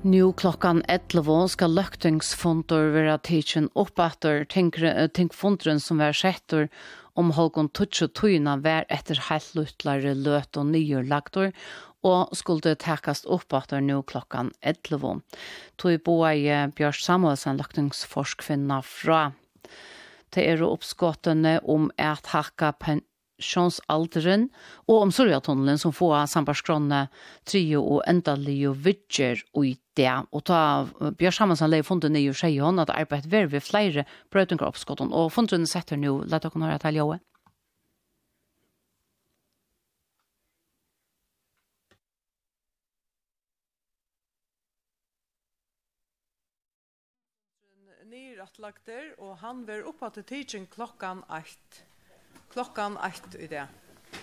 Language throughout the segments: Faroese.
Nu klockan 11 ska löktingsfonder vara tidsen upp efter tinkfondren som var settor om halgon tutsu tøyna var etter helt lutlare løt og nyrlagtor og skulle takast upp efter nu klockan 11. Tøy boie Bjørs Samuelsen løktingsforskvinna fra. Det er oppskottene om at hakka pensjonsalderen og om Sorgatunnelen som får sambarskronne trio og endalio vidger og i det. Og da Bjørs Samuelsen leie fundet nye skjeion at arbeid ver ved flere brøytinger oppskotten og fundene setter nå, lett dere høre til Joe. Nyrattlagter, og han var oppe til teaching klokkan 8. Klokkan 8 i det.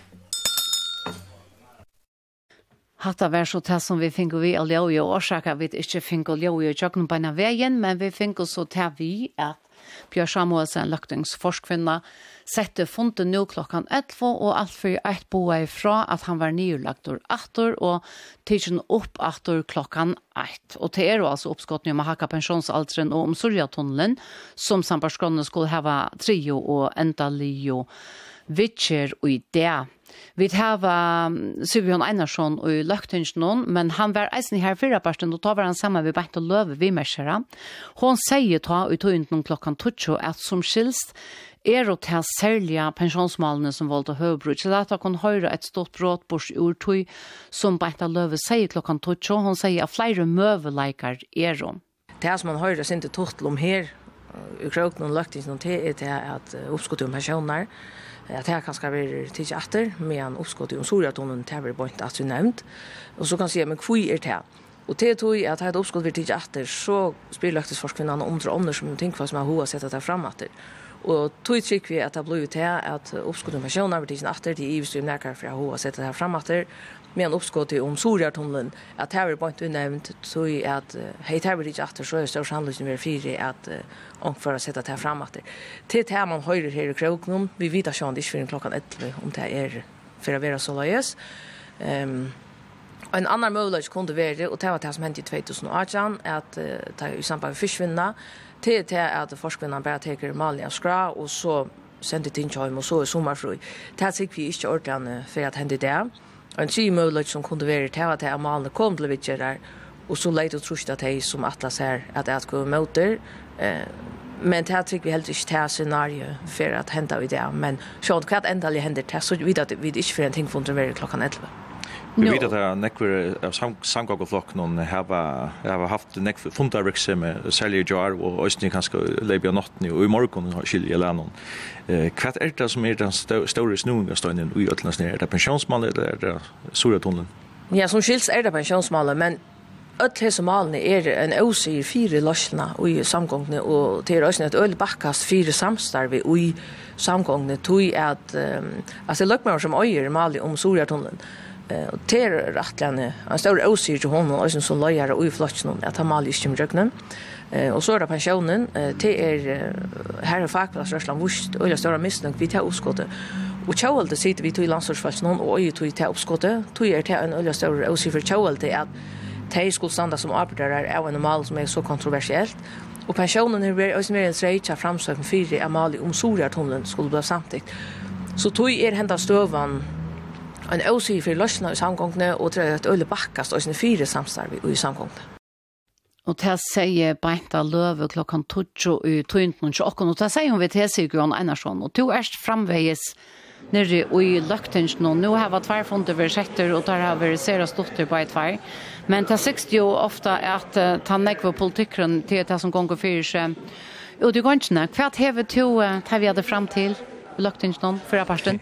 Hatta var så det som vi finner vi aljoje og årsaker vi ikke finner aljoje i tjøkken på en veien, men vi finner så til vi at Bjørs Samuelsen, løktingsforskvinna, sette fundet nå klokkan 11, og alt for et boe ifra at han var nyrlagtor 8 og tidsen opp 8 klokkan 1. Og det er jo altså oppskottene om å hakka pensjonsalderen og om Sorgatunnelen, som sambarskronene skulle hava trio og endalio vitcher og i det. Vi har Sigbjørn Einarsson og Løktingsnon, men han var eisen her fyrre parten, og da var han sammen med Bengt og Løve, vi mersere. Hun sier ta ut noen klokkan 20 at som skilst er å ta særlige pensjonsmalene som valgte høybrud. Så da kan høre et stort bråtbors urtøy som Bengt og Løve sier klokkan 20. Hun sier at flere møveleikar er om. Det som man hører sin til tottel om her, i krøkken og Løktingsnon, det er til at oppskottet om pensjoner, at det kan skal være tidlig etter, med en oppskottet om Sorgatunnelen til å være bort at vi nevnt. Og så kan jeg si, men hvor er det? Og til tog at det er oppskottet tidlig etter, så spiller løktingsforskvinnerne om til ånder som tenker hva som er hodet sett det frem etter. Og tog trykker vi at det blir til at oppskottet om pensjoner var tidlig etter, de ivestyrende nærkere for hodet sett det frem etter, med en oppskottet om Sorgatunnelen, at det var bort nevnt, så at hei det var tidlig etter, så er det største handlingen ved fire at for å sette det frem etter. Til det man hører her i Kroken, vi vet ikke om det ikke klokkan 11, om det er for å være så løyes. En annan mulighet kunne være, og det var det som hendte i 2018, at det er i samband med fiskvinna, til at forskvinnene bare teker maling av skra, og så sendte det inn til og så er sommerfrøy. Det sier vi ikke ordentlig for at hende det. Og en tredje mulighet som kunne være, det var at malene kom til vidtjere, og så leit og trusht at de som Atlas her, at jeg skulle møte. Men det tycker vi helt ikke til scenario for at hente i det. Men så hva endelig hender til, så vet at vi ikke får en ting for å være klokkan 11. Vi vet at det er nekver av samgångflokken har haft nekver fundarvirksomhet, særlig i jar, og østene kanskje lever av natten, og i morgen skiljer jeg lennom. Hva er det som er den store snøvingastøynen i Øtlandsnær? Er det pensjonsmålet, eller er det Sorgatunnelen? Ja, som skils er det pensjonsmålet, men Ötles malene er en åsier 4 løsene i samgångene, og det er også et ølbakkast 4 samstarve i samgångene, tog at altså løkmer som øyer maler om Sorgatunnelen. Og det er rettelig en stor åsier til hånden, og som løyer og i flotsen, at han maler ikke med røgnen. Og så er det pensjonen, det er her er fagplassrørsland vurst, og det er større misnøk, vi tar oppskottet. Og Tjauvalde sitter vi til landslagsfalsen, og øyer tog til oppskottet, tog er det en øye større åsier for Tjauvalde, at de skulle standa som arbeidere er en mal som er så kontroversielt. Og pensjonen er også mer enn streit av framsøkken 4 av mal om Sorgatunnelen skulle bli samtidig. Så tog er hendet støven en åsier for løsene i samgångene, og det er et øyelig bakkast og 4 samstarve i samgångene. Og til sier Bengt og Løve klokkan 20 i 2028, og til sier hun ved til Sigbjørn Einarsson, og to er framveis nere i Løktingsnon. Nu har vi tvärfunder vid setter, og der har vi seriøst dotter på et tvær. Men det sies jo ofte at ta nekve politikken til det som gonger fyrir seg ut i gangene. Hva har vi hadde fram til Løktingsnon for parten?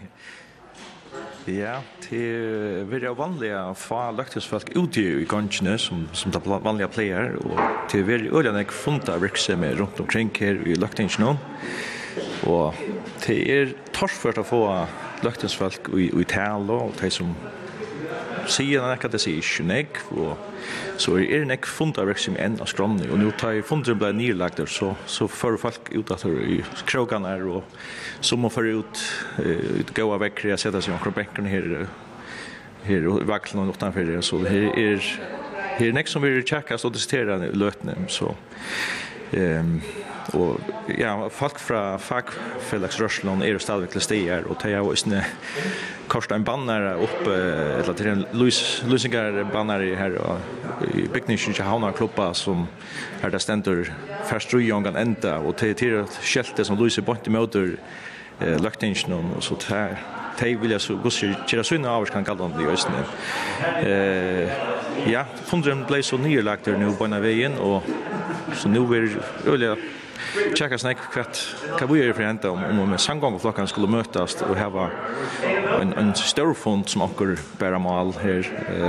Ja, det er veldig vanlig å få løktingsfolk ut i gangene som det vanlige pleier, og det er veldig øyne funnet virksomhet rundt omkring her i Løktingsnon. Og det er torført å få løktingsfolk i tale, og de som sier nekka, det sier ikke nek, og så er det nek funnet virksomhet enn av skrånene, og nå tar fundet ble nyrlagt, så fører folk ut at i krogene her, og så må fører ut gå av vekkere, sette seg omkring benkene her og vaklen og utenfor, så det er Här nästa som vi checkas och diskuterar lötne så och ja, folk från fackfällagsrörelsen är stadigt till stigar och ta jag isne kosta en banner upp eller till en Lusingar banner här i byggningen i Havnar klubba som är där ständer först rujångan ända och till skelte som Luise bort i motor löktingen och så här. De vill jag så gå sig till såna hours kan kalla dem det just nu. Ja, fundren blev så nyrlagt nu på den vägen och så nu vill jag checka snack vad vi gör för hänt om samgång och flockan skulle mötas och ha en stor fond som onkel bära mal här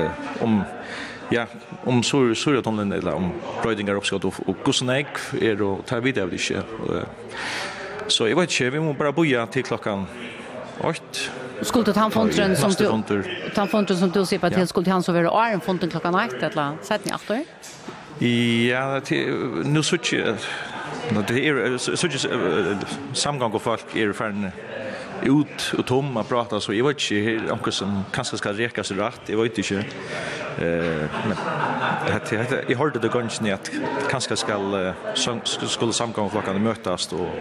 om suratonen eller om brödingar uppskott och kusnäck är då tar vi det av det så jag vet inte vi måste bara boja till klockan 8. Skulle tandfonden som du ser på till skulle han så vara arm fonden klockan 8 eller sätt ni efter? Ja, nu så det är så samgång och folk är för ut och tom att prata så jag vet inte om som kanske ska räcka så rätt jag vet inte men jag hörde det gången att kanske skulle samgång och flockan mötas och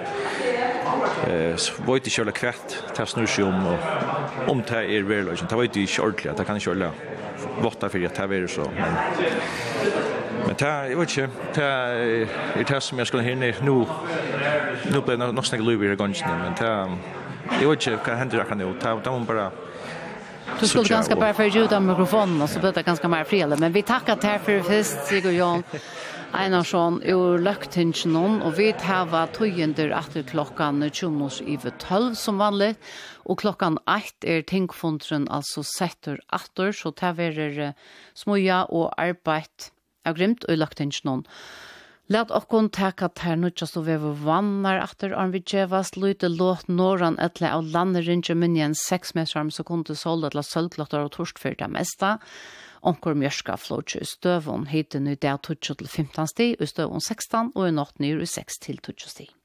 vet inte kvärt tas nu sig om det är väl det vet inte ordentligt det kan inte köra borta för att det är så men jag vet inte det är det som jag skulle hinna nu blir det nog snägt löver gången men jag vet inte vad händer kan det ta bara du skulle ganska bara för ljuda mikrofonen och så blir det ganska mer fredligt men vi tackar här för först Sigurd Jan Einarsson ur Løktingen och vi har tøyender efter klockan 20:12 som vanligt och klockan 8 är tingfondren alltså sätter efter så det är smoja och arbete av grymt och Løktingen. Låt oss taka här nu just över vannar efter om vi gevas lite låt norran etla av landeringe minjen 6 meter så kunde sålda till sölklottar och torsk för det mesta. Onkor mjörska flotje i stövon heter nu det 12 till 15 steg, i stövon 16 och i natt ner i 6 till 20 steg.